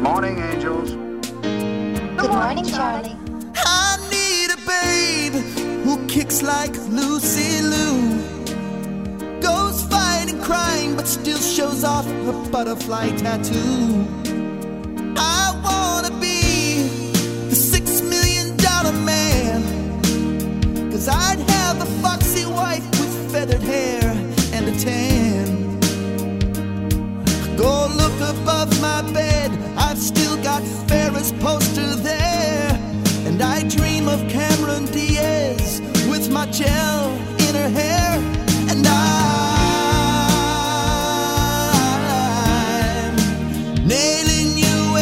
morning, angels. Good morning, Charlie. I need a babe who kicks like Lucy Liu, goes fighting crime but still shows off her butterfly tattoo. I wanna be the $6 million man, 'cause I'd have a foxy wife with feathered hair and a tan. Go look above my bed, I've still got Ferris poster there, and I dream of Cameron Diaz with my gel in her hair, and I'm nailing you,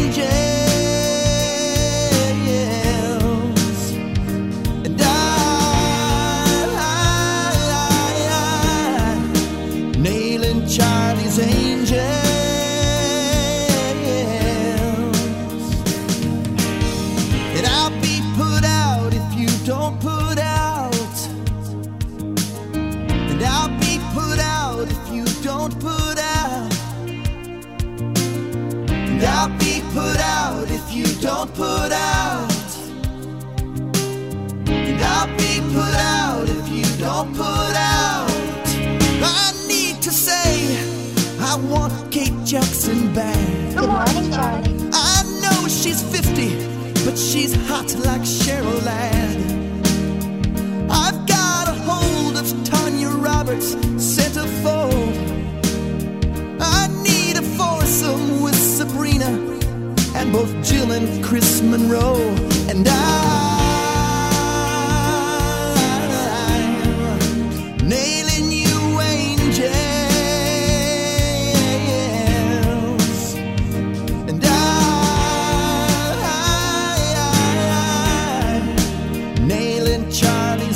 angels, and I'm nailing Charlie's angels. And I'll be put out if you don't put out. And I'll be put out if you don't put out. And I'll be put out if you don't put out. And I'll be put out if you don't put out. I need to say I want Kate Jackson back. Good morning, Charlie. I know she's 50, but she's hot like Cheryl Ladd. I've got a hold of Tanya Roberts, centerfold. I need a foursome with Sabrina and both Jill and Chris Monroe. And I'm nailing you, angels. And I'm nailing Charlie's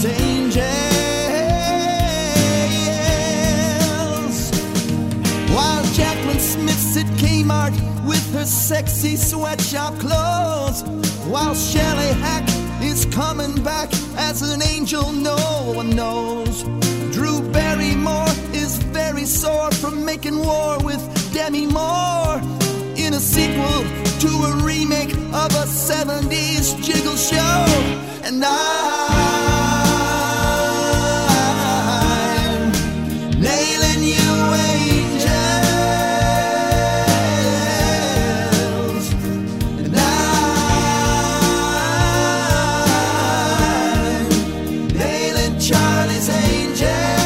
angels. While Jacqueline Smith's at Kmart with her sexy sweatshop clothes, while Shelley Hack is coming back as an angel no one knows. Drew Barrymore is very sore from making war with Demi Moore in a sequel to a remake of a 70s jiggle show. And I'm nailing you, angels. And I'm nailing Charlie's angels.